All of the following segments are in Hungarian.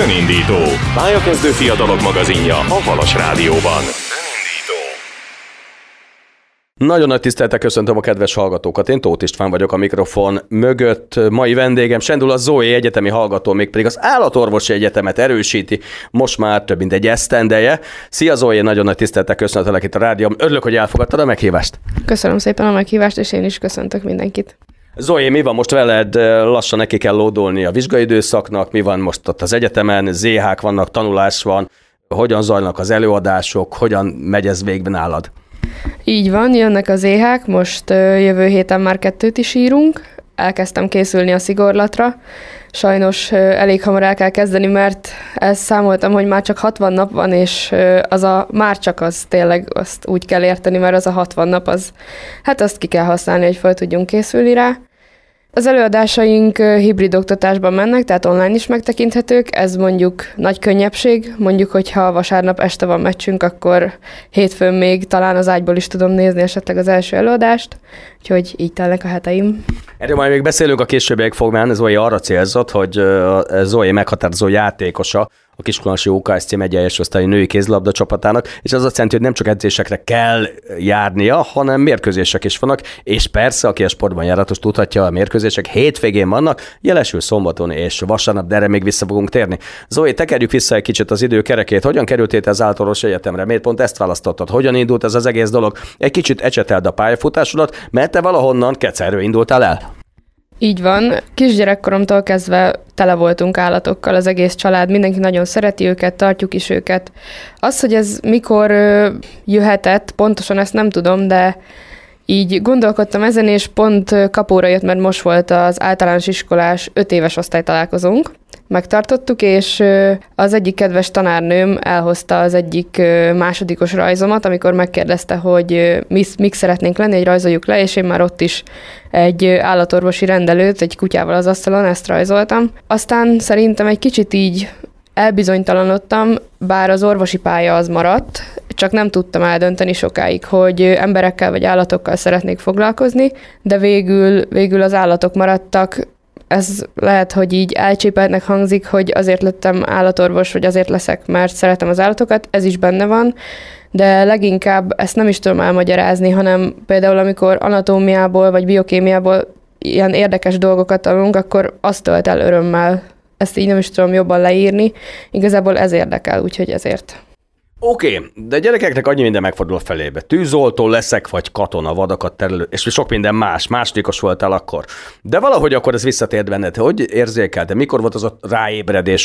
Önindító. Pályakezdő fiatalok magazinja a Halas Rádióban. Nagyon nagy tisztelettel köszöntöm a kedves hallgatókat. Én Tóth István vagyok a mikrofon mögött. Mai vendégem Sendula Zoé egyetemi hallgató, mégpedig az Állatorvosi Egyetemet erősíti most már több mint egy esztendeje. Szia Zoé, nagyon nagy tisztelettel köszöntelek itt a rádión. Örülök, hogy elfogadtad a meghívást. Köszönöm szépen a meghívást, és én is köszöntök mindenkit. Zoé, mi van most veled? Lassan neki kell lódolni a vizsgaidőszaknak, mi van most ott az egyetemen, ZH-k vannak, tanulás van, hogyan zajlanak az előadások, hogyan megy ez végben nálad? Így van, jönnek az ZH-k, most jövő héten már 2 is írunk, elkezdtem készülni a szigorlatra, sajnos elég hamar el kell kezdeni, mert ezt számoltam, hogy már csak 60 nap van, és már csak az tényleg azt úgy kell érteni, mert az a 60 nap, azt ki kell használni, hogy fel tudjunk készülni rá. Az előadásaink hibrid oktatásban mennek, tehát online is megtekinthetők, ez mondjuk nagy könnyebbség, mondjuk, hogyha vasárnap este van meccsünk, akkor hétfőn még talán az ágyból is tudom nézni esetleg az első előadást, úgyhogy így telnek a heteim. Erről majd még beszélünk a későbbiek fogmán, Zoé arra célzott, hogy Zoé meghatározó játékosa a Kiskunhalasi OKSC megyei első osztályi női kézilabda csapatának, és az azt jelenti, hogy nem csak edzésekre kell járnia, hanem mérkőzések is vannak, és persze, aki a sportban járatos tudhatja, a mérkőzések hétvégén vannak, jelesül szombaton és vasárnap, de erre még vissza fogunk térni. Zoé, tekerjük vissza egy kicsit az időkerekét. Hogyan kerültél az Állatorvosi Egyetemre? Miért pont ezt választottad? Hogyan indult ez az egész dolog? Egy kicsit ecseteld a pályafutásodat, mert te valahonnan Kecerről indultál el. Így van, kisgyerekkoromtól kezdve tele voltunk állatokkal, az egész család, mindenki nagyon szereti őket, tartjuk is őket. Az, hogy ez mikor jöhetett, pontosan ezt nem tudom, de így gondolkodtam ezen, és pont kapóra jött, mert most volt az általános iskolás 5 éves osztálytalálkozónk. Megtartottuk, és az egyik kedves tanárnőm elhozta az egyik másodikos rajzomat, amikor megkérdezte, hogy mik szeretnénk lenni, hogy rajzoljuk le, és én már ott is egy állatorvosi rendelőt, egy kutyával az asztalon, ezt rajzoltam. Aztán szerintem egy kicsit így elbizonytalanodtam, bár az orvosi pálya az maradt, csak nem tudtam eldönteni sokáig, hogy emberekkel vagy állatokkal szeretnék foglalkozni, de végül az állatok maradtak. Ez lehet, hogy így elcsépeltnek hangzik, hogy azért lettem állatorvos, vagy azért leszek, mert szeretem az állatokat, ez is benne van, de leginkább ezt nem is tudom elmagyarázni, hanem például amikor anatómiából vagy biokémiából ilyen érdekes dolgokat tanulunk, akkor azt tölt el örömmel. Ezt így nem is tudom jobban leírni, igazából ez érdekel, úgyhogy ezért. Oké, de gyerekeknek annyi minden megfordul a felébe. Tűzoltó leszek, vagy katona, vadakat terelő, és sok minden másodikos voltál akkor. De valahogy akkor ez visszatért benned. Hogy érzékelte? Mikor volt az a ráébredés,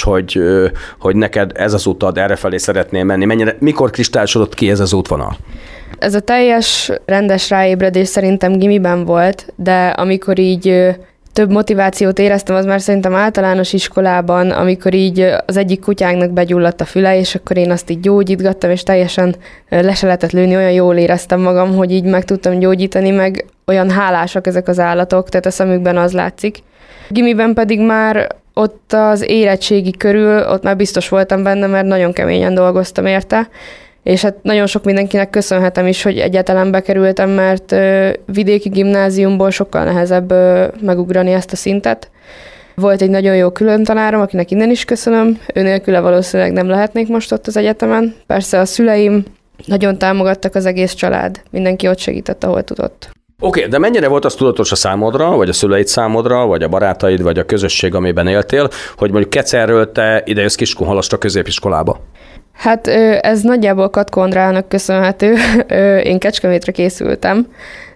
hogy neked ez az utad, errefelé szeretnél menni? Mikor kristályosodott ki ez az útvonal? Ez a teljes rendes ráébredés szerintem gimiben volt, de amikor így több motivációt éreztem, az már szerintem általános iskolában, amikor így az egyik kutyánknak begyulladt a füle, és akkor én azt így gyógyítgattam, és teljesen le se lehetett lőni, olyan jól éreztem magam, hogy így meg tudtam gyógyítani, meg olyan hálásak ezek az állatok, tehát a szemükben az látszik. Gimiben pedig már ott az érettségi körül, ott már biztos voltam benne, mert nagyon keményen dolgoztam érte, és hát nagyon sok mindenkinek köszönhetem is, hogy egyáltalán bekerültem, mert vidéki gimnáziumból sokkal nehezebb megugrani ezt a szintet. Volt egy nagyon jó külön tanárom, akinek innen is köszönöm, ő nélküle valószínűleg nem lehetnék most ott az egyetemen. Persze a szüleim nagyon támogattak, az egész család, mindenki ott segített, ahol tudott. Oké, de mennyire volt az tudatos a számodra, vagy a szüleid számodra, vagy a barátaid, vagy a közösség, amiben éltél, hogy mondjuk Kecerről te idejössz Kiskunhalastra középiskolába? Hát ez nagyjából Katko Andrának köszönhető. Én Kecskemétre készültem,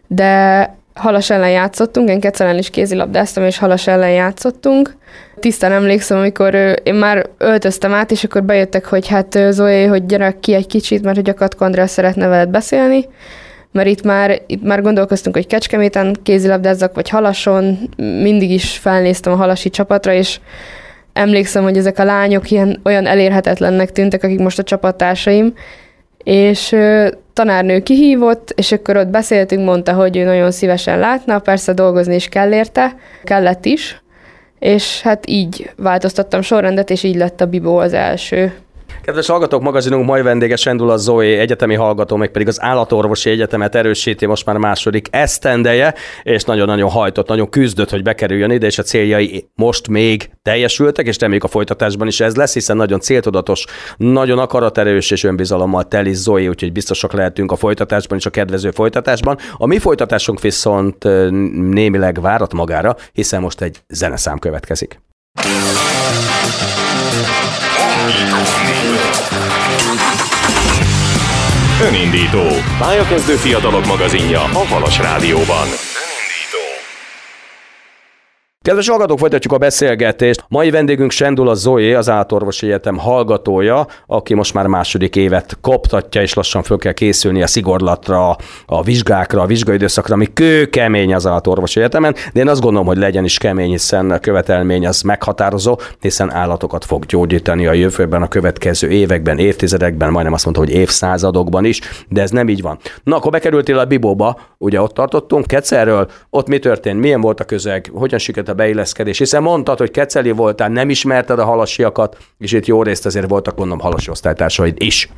de Halas ellen játszottunk, én Kecelen is kézilabdáztam, és Halas ellen játszottunk. Tisztán emlékszem, amikor én már öltöztem át, és akkor bejöttek, hogy hát Zoé, hogy gyere ki egy kicsit, mert hogy a Katko András szeretne veled beszélni, mert itt már gondolkoztunk, hogy Kecskeméten kézilabdázzak, vagy Halason, mindig is felnéztem a halasi csapatra, és emlékszem, hogy ezek a lányok olyan elérhetetlennek tűntek, akik most a csapattársaim, és tanárnő kihívott, és akkor ott beszéltünk, mondta, hogy ő nagyon szívesen látna, persze dolgozni is kellett is, és hát így változtattam sorrendet, és így lett a Bibó az első. Kedves hallgatók, magazinunk mai vendége Sendula Zoé, egyetemi hallgató, meg pedig az Állatorvosi Egyetemet erősíti most már második esztendeje, és nagyon-nagyon hajtott, nagyon küzdött, hogy bekerüljön ide, és a céljai most még teljesültek, és reméljük a folytatásban is ez lesz, hiszen nagyon céltudatos, nagyon akaraterős és önbizalommal teli Zoé, úgyhogy biztosak lehetünk a folytatásban és a kedvező folytatásban. A mi folytatásunk viszont némileg várat magára, hiszen most egy zeneszám következik. Önindító. Pályakezdő fiatalok magazinja a Halas Rádióban. Kedves hallgatók, folytatjuk a beszélgetést. Mai vendégünk Sendula Zoé, az Állatorvosi Egyetem hallgatója, aki most már második évet koptatja, és lassan föl kell készülni a szigorlatra, a vizsgákra, a vizsgaidőszakra, ami kőkemény az Állatorvosi Egyetemen, de én azt gondolom, hogy legyen is kemény, hiszen a követelmény az meghatározó, hiszen állatokat fog gyógyítani a jövőben, a következő években, évtizedekben, majdnem azt mondta, hogy évszázadokban is, de ez nem így van. Na, akkor bekerültél a Bibóba, ugye ott tartottunk, Kecelről, ott mi történt, milyen volt a közeg, hogyan sikerült a beilleszkedés, hiszen mondtad, hogy keceli voltál, nem ismerted a halasiakat, és itt jó részt azért voltak, mondom, halasi osztálytársaid is.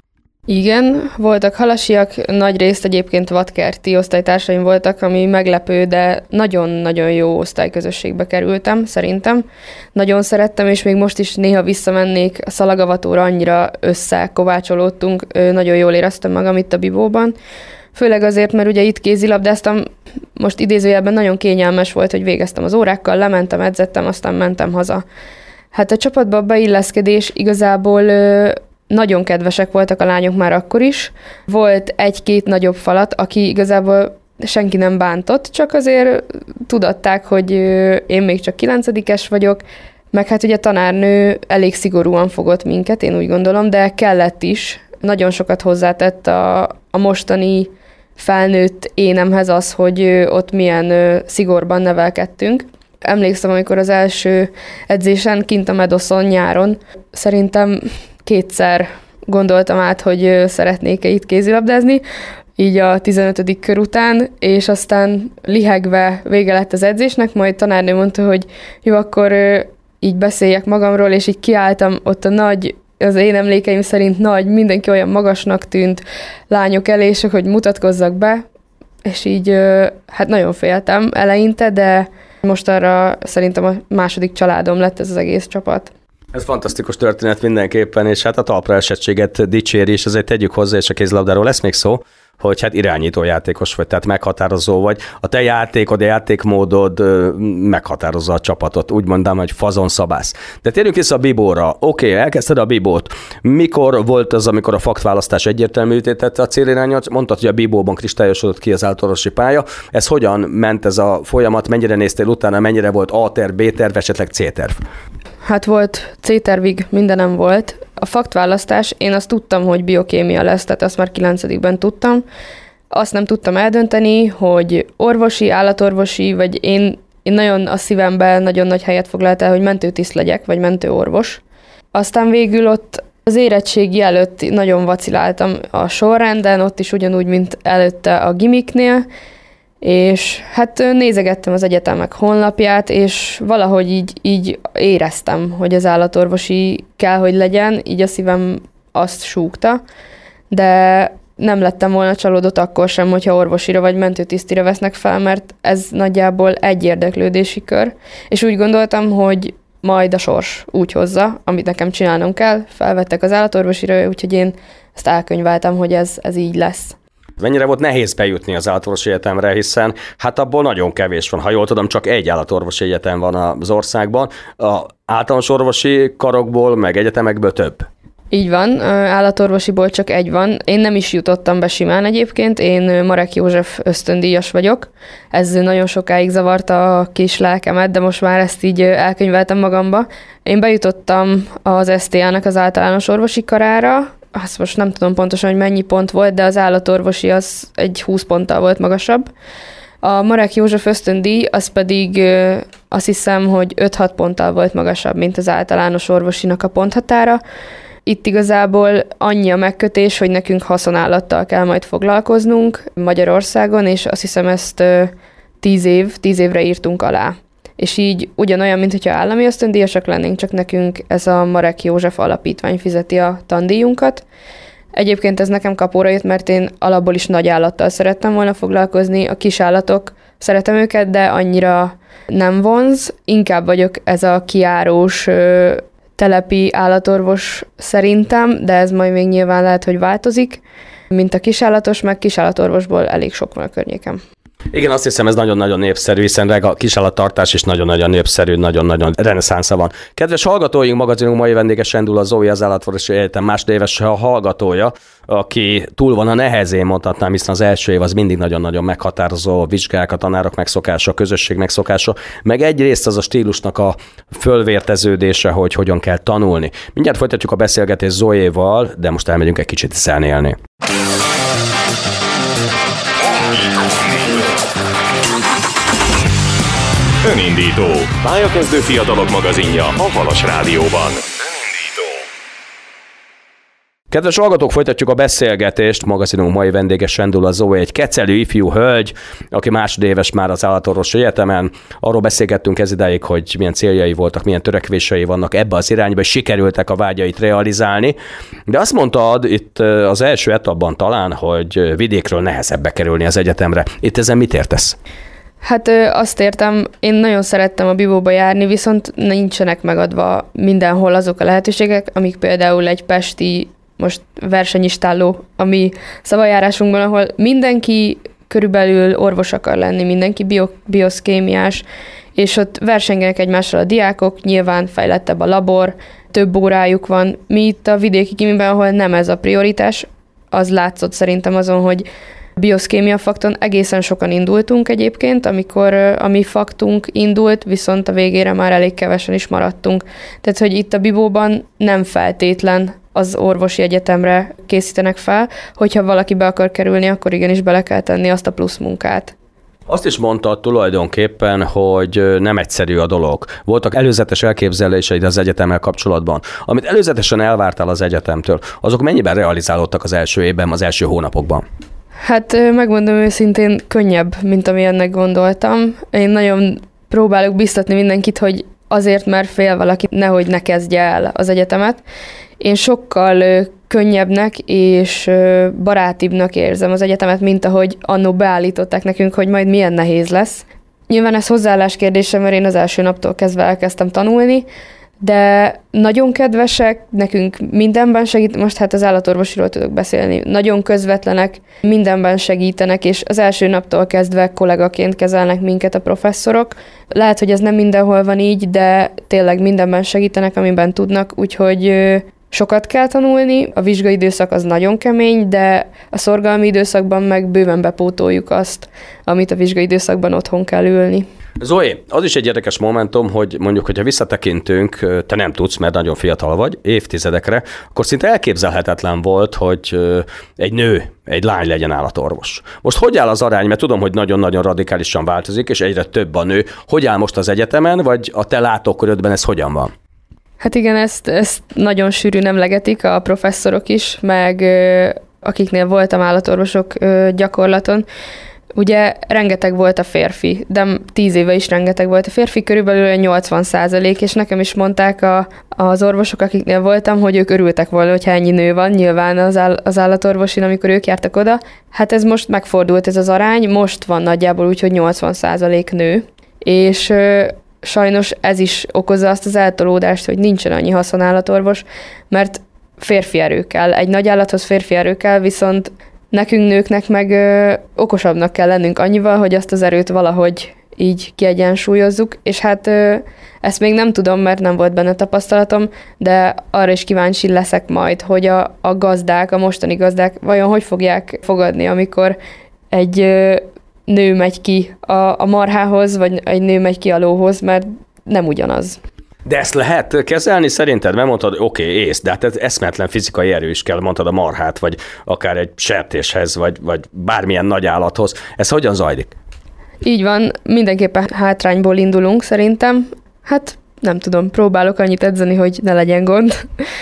Igen, voltak halasiak, nagy részt egyébként vadkerti osztálytársaim voltak, ami meglepő, de nagyon-nagyon jó osztályközösségbe kerültem, szerintem. Nagyon szerettem, és még most is néha visszamennék a szalagavatóra, annyira összekovácsolódtunk, nagyon jól éreztem magam itt a Bibóban. Főleg azért, mert ugye itt kézilabdáztam, most idézőjelben nagyon kényelmes volt, hogy végeztem az órákkal, lementem, edzettem, aztán mentem haza. Hát a csapatba a beilleszkedés igazából nagyon kedvesek voltak a lányok már akkor is. Volt egy-két nagyobb falat, aki igazából senki nem bántott, csak azért tudatták, hogy én még csak 9-es vagyok, meg hát ugye tanárnő elég szigorúan fogott minket, én úgy gondolom, de kellett is. Nagyon sokat hozzátett a mostani felnőtt énemhez az, hogy ott milyen szigorban nevelkedtünk. Emlékszem, amikor az első edzésen kint a Medoszon nyáron, szerintem 2-szer gondoltam át, hogy szeretnék-e itt kézilabdázni, így a 15. kör után, és aztán lihegve vége lett az edzésnek, majd tanárnő mondta, hogy jó, akkor így beszéljek magamról, és így kiálltam ott az én emlékeim szerint mindenki olyan magasnak tűnt lányok elé, és hogy mutatkozzak be, és így hát nagyon féltem eleinte, de most arra szerintem a második családom lett ez az egész csapat. Ez fantasztikus történet mindenképpen, és hát a talpra esettséget dicséri, és azért tegyük hozzá, és a kézilabdáról lesz még szó, hogy hát irányító játékos vagy, tehát meghatározó vagy. A te játékod, a játékmódod meghatározza a csapatot. Úgy mondám, hogy fazonszabász. De térjünk vissza a Bibóra. Oké, elkezdted a Bibót. Mikor volt az, amikor a faktválasztás egyértelművé tette a célirányot? Mondtad, hogy a Bibóban kristályosodott ki az állatorvosi pálya. Ez hogyan ment ez a folyamat? Mennyire néztél utána? Mennyire volt A-terv, B-terv, esetleg C-terv? Hát volt C-tervig, mindenem volt. A faktválasztás, én azt tudtam, hogy biokémia lesz, tehát azt már 9-ben tudtam. Azt nem tudtam eldönteni, hogy orvosi, állatorvosi, vagy én nagyon a szívemben nagyon nagy helyet foglalt el, hogy mentőtiszt legyek, vagy mentőorvos. Aztán végül ott az érettségi előtt nagyon vaciláltam a sorrenden, ott is ugyanúgy, mint előtte a gimiknél, és hát nézegettem az egyetemek honlapját, és valahogy így éreztem, hogy az állatorvosi kell, hogy legyen, így a szívem azt súgta, de nem lettem volna csalódott akkor sem, hogyha orvosira vagy mentőtisztire vesznek fel, mert ez nagyjából egy érdeklődési kör, és úgy gondoltam, hogy majd a sors úgy hozza, amit nekem csinálnom kell, felvettek az állatorvosira, úgyhogy én ezt elkönyveltem, hogy ez így lesz. Mennyire volt nehéz bejutni az állatorvosi egyetemre, hiszen hát abból nagyon kevés van. Ha jól tudom, csak egy állatorvosi egyetem van az országban. A általános orvosi karokból, meg egyetemekből több. Így van, állatorvosiból csak egy van. Én nem is jutottam be simán egyébként, én Marek József ösztöndíjas vagyok. Ez nagyon sokáig zavarta a kis lelkemet, de most már ezt így elkönyveltem magamba. Én bejutottam az STA-nak az általános orvosi karára, azt most nem tudom pontosan, hogy mennyi pont volt, de az állatorvosi az egy 20 ponttal volt magasabb. A Marek József ösztöndíj, az pedig azt hiszem, hogy 5-6 ponttal volt magasabb, mint az általános orvosinak a ponthatára. Itt igazából annyi a megkötés, hogy nekünk haszonállattal kell majd foglalkoznunk Magyarországon, és azt hiszem ezt 10 évre írtunk alá. és így ugyanolyan, mint hogyha állami ösztöndíjasak lennénk, csak nekünk ez a Marek József Alapítvány fizeti a tandíjunkat. Egyébként ez nekem kapóra jött, mert én alapból is nagy állattal szerettem volna foglalkozni, a kis állatok, szeretem őket, de annyira nem vonz, inkább vagyok ez a kiárós telepi állatorvos szerintem, de ez majd még nyilván lehet, hogy változik, mint a kisállatos, meg kisállatorvosból elég sok van a környékem. Igen, azt hiszem, ez nagyon-nagyon népszerű, hiszen a kisállattartás is nagyon-nagyon népszerű, nagyon-nagyon reneszánsza van. Kedves hallgatóink, magazinunk mai vendége Sendul a Zoe, az Állatorvosi Egyetem másodéves hallgatója, aki túl van a nehezén, mondhatnám, hiszen az első év az mindig nagyon-nagyon meghatározó, a vizsgák, a tanárok megszokása, a közösség megszokása, meg egyrészt az a stílusnak a fölvérteződése, hogy hogyan kell tanulni. Mindjárt folytatjuk a beszélgetést Zoéval, de most elmegyünk egy kicsit zenélni. Önindító. Pályakezdő fiatalok magazinja a Halas Rádióban. Kedves hallgatók, folytatjuk a beszélgetést. Magazinunk mai vendége Sendul a Zoe, egy kecelű ifjú hölgy, aki másodéves már az Állatorvosi Egyetemen. Arról beszélgettünk ez idáig, hogy milyen céljai voltak, milyen törekvései vannak ebbe az irányba, és sikerültek a vágyait realizálni. De azt mondtad itt az első etapban talán, hogy vidékről nehezebb bekerülni az egyetemre. Itt ezen mit értesz? Hát azt értem, én nagyon szerettem a bivóba járni, viszont nincsenek megadva mindenhol azok a lehetőségek, amik például egy pesti most versenyistálló, ami szavajárásunkban, ahol mindenki körülbelül orvos akar lenni, mindenki bioszkémiás, és ott versengenek egymással a diákok, nyilván fejlettebb a labor, több órájuk van. Mi itt a vidéki kimiben, ahol nem ez a prioritás, az látszott szerintem azon, hogy bioszkémia fakton egészen sokan indultunk egyébként, amikor a mi faktunk indult, viszont a végére már elég kevesen is maradtunk. Tehát, hogy itt a bibóban nem feltétlen az orvosi egyetemre készítenek fel, hogyha valaki be akar kerülni, akkor igenis bele kell tenni azt a plusz munkát. Azt is mondtad tulajdonképpen, hogy nem egyszerű a dolog. Voltak előzetes elképzeléseid az egyetemmel kapcsolatban. Amit előzetesen elvártál az egyetemtől, azok mennyiben realizálódtak az első évben, az első hónapokban? Hát megmondom őszintén, könnyebb, mint amilyennek gondoltam. Én nagyon próbálok biztatni mindenkit, hogy azért, mert fél valaki, nehogy ne kezdje el az egyetemet. Én sokkal könnyebbnek és barátibbnak érzem az egyetemet, mint ahogy annó beállították nekünk, hogy majd milyen nehéz lesz. Nyilván ez hozzáállás kérdése, mert én az első naptól kezdve elkezdtem tanulni, de nagyon kedvesek, nekünk mindenben segít, most hát az állatorvosiról tudok beszélni, nagyon közvetlenek, mindenben segítenek, és az első naptól kezdve kollégaként kezelnek minket a professzorok. Lehet, hogy ez nem mindenhol van így, de tényleg mindenben segítenek, amiben tudnak, úgyhogy sokat kell tanulni, a vizsgai időszak az nagyon kemény, de a szorgalmi időszakban meg bőven bepótoljuk azt, amit a vizsgai időszakban otthon kell ülni. Zoe, az is egy érdekes momentum, hogy mondjuk, hogyha visszatekintünk, te nem tudsz, mert nagyon fiatal vagy, évtizedekre, akkor szinte elképzelhetetlen volt, hogy egy nő, egy lány legyen állatorvos. Most hogy áll az arány, mert tudom, hogy nagyon-nagyon radikálisan változik, és egyre több a nő. Hogy áll most az egyetemen, vagy a te látókörödben ez hogyan van? Hát igen, ezt nagyon sűrűn emlegetik a professzorok is, meg akiknél voltam állatorvosok gyakorlaton. Ugye rengeteg volt a férfi, de 10 éve is rengeteg volt a férfi, körülbelül 80%, és nekem is mondták az orvosok, akiknél voltam, hogy ők örültek volna, hogyha ennyi nő van, nyilván az állatorvosin, amikor ők jártak oda. Hát ez most megfordult ez az arány, most van nagyjából úgy, hogy 80% nő, és sajnos ez is okozza azt az eltolódást, hogy nincsen annyi haszonállatorvos, mert férfi erő kell. Egy nagy állathoz férfi erő kell, viszont nekünk nőknek meg okosabbnak kell lennünk annyival, hogy azt az erőt valahogy így kiegyensúlyozzuk, és hát ezt még nem tudom, mert nem volt benne tapasztalatom, de arra is kíváncsi leszek majd, hogy a gazdák, a mostani gazdák vajon hogy fogják fogadni, amikor egy nő megy ki a marhához, vagy egy nő megy ki a lóhoz, mert nem ugyanaz. De ezt lehet kezelni szerinted? Mert mondtad, oké, ész, de hát ez eszméletlen fizikai erő is kell, mondtad a marhát, vagy akár egy sertéshez, vagy bármilyen nagy állathoz. Ez hogyan zajlik? Így van, mindenképpen hátrányból indulunk szerintem. Hát nem tudom, próbálok annyit edzeni, hogy ne legyen gond,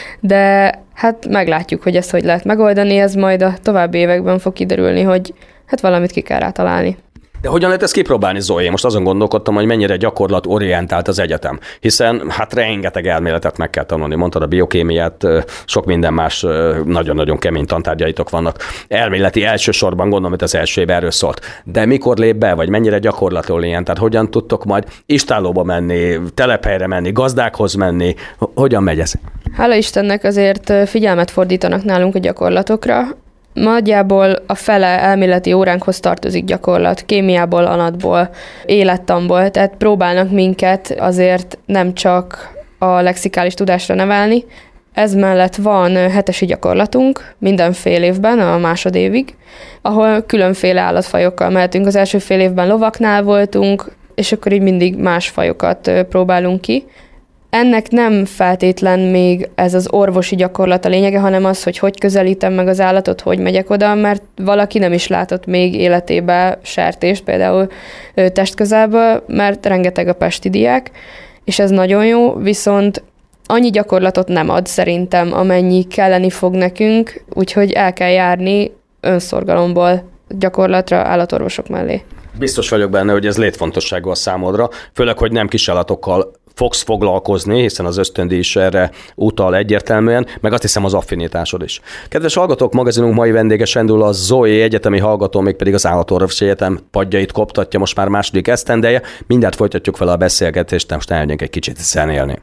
de hát meglátjuk, hogy ezt hogy lehet megoldani, ez majd a további években fog kiderülni, hogy hát valamit ki kell rá találni. De hogyan lehet ezt kipróbálni, Zoé? Most azon gondolkodtam, hogy mennyire gyakorlatorientált az egyetem, hiszen hát rengeteg elméletet meg kell tanulni. Mondtad a biokémiát, sok minden más nagyon-nagyon kemény tantárgyaitok vannak. Elméleti elsősorban gondolom, hogy az első év erről szólt. De mikor lép be, vagy mennyire gyakorlatorientált? Hogyan tudtok majd istállóba menni, telephelyre menni, gazdákhoz menni? Hogyan megy ez? Hála Istennek azért figyelmet fordítanak nálunk a gyakorlatokra. Nagyjából a fele elméleti óránkhoz tartozik gyakorlat, kémiából, anatból, élettanból, tehát próbálnak minket azért nem csak a lexikális tudásra nevelni. Ez mellett van hetesi gyakorlatunk minden fél évben, a másodévig, ahol különféle állatfajokkal mehetünk. Az első fél évben lovaknál voltunk, és akkor így mindig más fajokat próbálunk ki. Ennek nem feltétlen még ez az orvosi gyakorlat a lényege, hanem az, hogy közelítem meg az állatot, hogy megyek oda, mert valaki nem is látott még életébe sertést, például testközelből, mert rengeteg a pesti diák, és ez nagyon jó, viszont annyi gyakorlatot nem ad szerintem, amennyi kelleni fog nekünk, úgyhogy el kell járni önszorgalomból gyakorlatra állatorvosok mellé. Biztos vagyok benne, hogy ez létfontosságú a számodra, főleg, hogy nem kisállatokkal fogsz foglalkozni, hiszen az ösztöndíj is erre utal egyértelműen, meg azt hiszem az affinitásod is. Kedves hallgatók, magazinunk mai vendége Sendul a Zoé egyetemi hallgató, mégpedig az Állatorvosi Egyetem padjait koptatja most már második esztendeje. Mindjárt folytatjuk vele a beszélgetést, de most elmenjünk egy kicsit zenélni.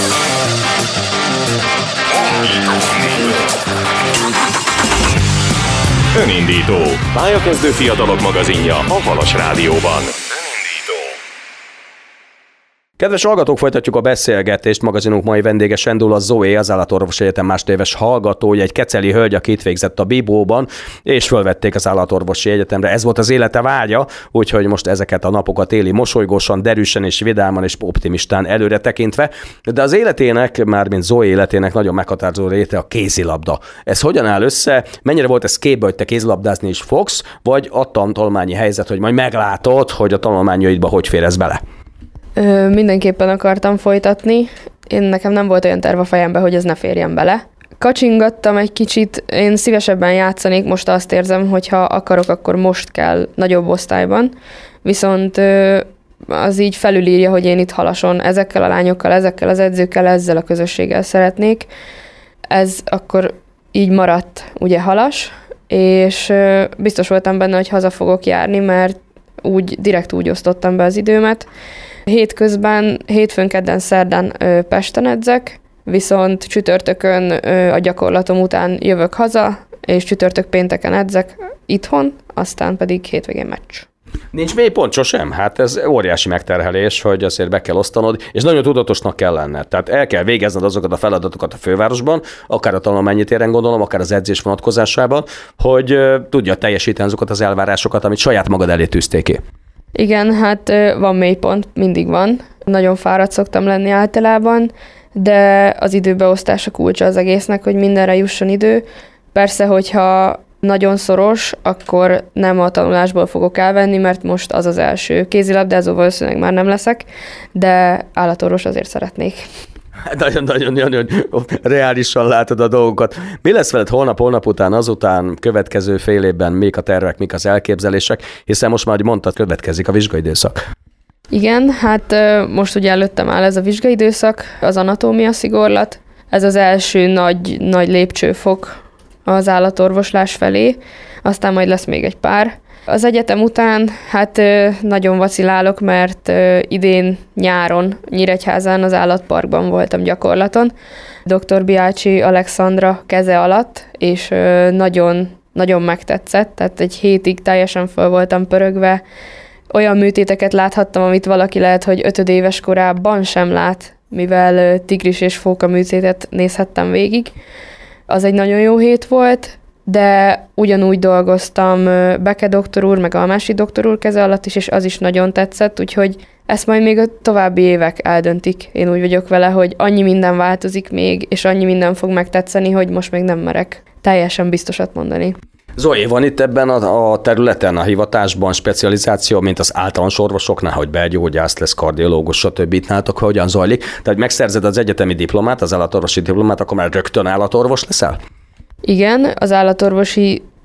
Önindító. Pályakezdő fiatalok magazinja a Halas Rádióban. Kedves hallgatók, folytatjuk a beszélgetést. Magazinunk mai vendége Sendul a Zoé, az Állatorvosi Egyetem másodéves hallgatója, egy keceli hölgy, aki itt végzett a Bibóban, és fölvették az Állatorvosi Egyetemre. Ez volt az élete vágya, úgyhogy most ezeket a napokat éli mosolygósan, derűsen és vidáman és optimistán előre tekintve. De az életének, mármint Zoé életének nagyon meghatározó része a kézilabda. Ez hogyan áll össze? Mennyire volt ez képbe, hogy te kézilabdázni is fogsz, vagy a tanulmányi helyzet, hogy majd meglátod, hogy a tanulmányaidba hogy fér ez bele? Mindenképpen akartam folytatni. Nekem nem volt olyan terv a fejemben, hogy ez ne férjen bele. Kacsingattam egy kicsit, én szívesebben játszanék, most azt érzem, hogy ha akarok, akkor most kell nagyobb osztályban. Viszont az így felülírja, hogy én itt Halason ezekkel a lányokkal, ezekkel az edzőkkel, ezzel a közösséggel szeretnék. Ez akkor így maradt ugye Halas, és biztos voltam benne, hogy haza fogok járni, mert direkt úgy osztottam be az időmet. Hétközben, hétfőn, kedden, szerdán Pesten edzek, viszont csütörtökön a gyakorlatom után jövök haza, és csütörtök pénteken edzek itthon, aztán pedig hétvégén meccs. Nincs mélypont sosem? Hát ez óriási megterhelés, hogy azért be kell osztanod, és nagyon tudatosnak kell lenned. Tehát el kell végezned azokat a feladatokat a fővárosban, akár a tanulmányi téren gondolom, akár az edzés vonatkozásában, hogy tudja teljesíteni azokat az elvárásokat, amit saját magad elé tűztél ki. Igen, hát van mélypont, mindig van. Nagyon fáradt szoktam lenni általában, de az időbeosztás a kulcsa az egésznek, hogy mindenre jusson idő. Persze, hogyha nagyon szoros, akkor nem a tanulásból fogok elvenni, mert most az az első. Kézilabdázó valószínűleg már nem leszek, de állatorvos azért szeretnék. Nagyon reálisan látod a dolgokat. Mi lesz veled holnap után, azután, következő fél évben, mik a tervek, mik az elképzelések, hiszen most már, mondtad, következik a vizsgaidőszak. Igen, hát most ugye előttem áll ez a vizsgaidőszak, az anatómia szigorlat. Ez az első nagy lépcsőfok az állatorvoslás felé, aztán majd lesz még egy pár. Az egyetem után hát nagyon vacilálok, mert idén nyáron Nyíregyházán az állatparkban voltam gyakorlaton, dr. Biácsi Alexandra keze alatt, és nagyon, nagyon megtetszett, tehát egy hétig teljesen föl voltam pörögve. Olyan műtéteket láthattam, amit valaki lehet, hogy 5 éves korában sem lát, mivel tigris és fóka műtétet nézhettem végig. Az egy nagyon jó hét volt, de ugyanúgy dolgoztam Beke doktor úr, meg Almási doktor úr keze alatt is, és az is nagyon tetszett, úgyhogy ezt majd még a további évek eldöntik. Én úgy vagyok vele, hogy annyi minden változik még, és annyi minden fog megtetszeni, hogy most még nem merek teljesen biztosat mondani. Zoé, van itt ebben a területen, a hivatásban specializáció, mint az általános orvosoknál, hogy belgyógyász lesz, kardiológus, stb. Itt nálatok hogyan zajlik? Tehát megszerzed az egyetemi diplomát, az állatorvosi diplomát, akkor már rögtön állatorvos leszel? Igen, az állatorvosi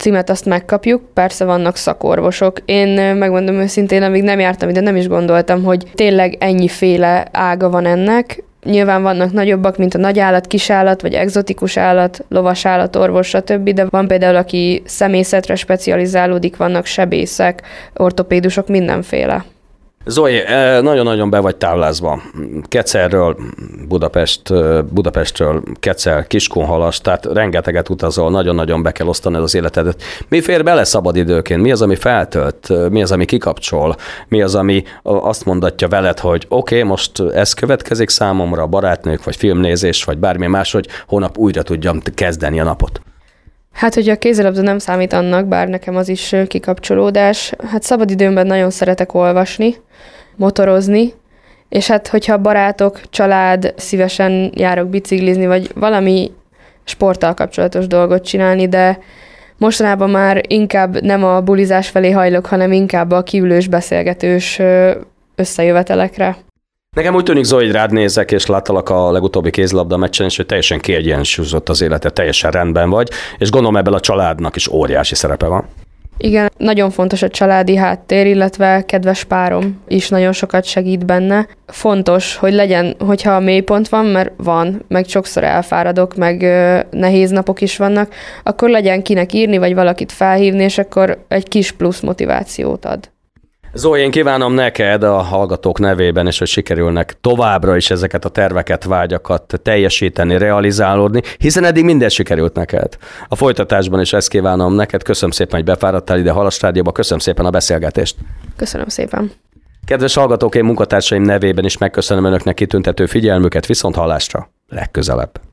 címet azt megkapjuk, persze vannak szakorvosok. Én megmondom őszintén, amíg nem jártam ide, nem is gondoltam, hogy tényleg ennyiféle ága van ennek. Nyilván vannak nagyobbak, mint a nagyállat, kisállat, vagy egzotikus állat, lovas állatorvos, stb., de van például, aki szemészetre specializálódik, vannak sebészek, ortopédusok, mindenféle. Zoé, nagyon-nagyon be vagy táblázva. Kecelről, Budapestről, Kecel, Kiskunhalas, tehát rengeteget utazol, nagyon-nagyon be kell osztani az életedet. Mi fér bele szabadidőként? Mi az, ami feltölt? Mi az, ami kikapcsol? Mi az, ami azt mondatja veled, hogy oké, most ez következik számomra, barátnők, vagy filmnézés, vagy bármi más, hogy holnap újra tudjam kezdeni a napot? Hát, hogy a kézilabda nem számít annak, bár nekem az is kikapcsolódás. Hát szabadidőmben nagyon szeretek olvasni, motorozni, és hát, hogyha barátok, család, szívesen járok biciklizni, vagy valami sporttal kapcsolatos dolgot csinálni, de mostanában már inkább nem a bulizás felé hajlok, hanem inkább a kiülős, beszélgetős összejövetelekre. Nekem úgy tűnik, Zoe, rád nézek, és láttalak a legutóbbi kézilabda meccsen, és hogy teljesen kiegyensúlyozott az életed, teljesen rendben vagy, és gondolom ebben a családnak is óriási szerepe van. Igen, nagyon fontos a családi háttér, illetve kedves párom is nagyon sokat segít benne. Fontos, hogy legyen, hogyha mélypont van, mert van, meg sokszor elfáradok, meg nehéz napok is vannak, akkor legyen kinek írni, vagy valakit felhívni, és akkor egy kis plusz motivációt ad. Zoe, én kívánom neked a hallgatók nevében, és hogy sikerülnek továbbra is ezeket a terveket, vágyakat teljesíteni, realizálódni, hiszen eddig minden sikerült neked. A folytatásban is ezt kívánom neked. Köszönöm szépen, hogy befáradtál ide a Halas Rádióba, köszönöm szépen a beszélgetést. Köszönöm szépen. Kedves hallgatók, én munkatársaim nevében is megköszönöm önöknek kitüntető figyelmüket, viszont hallásra legközelebb.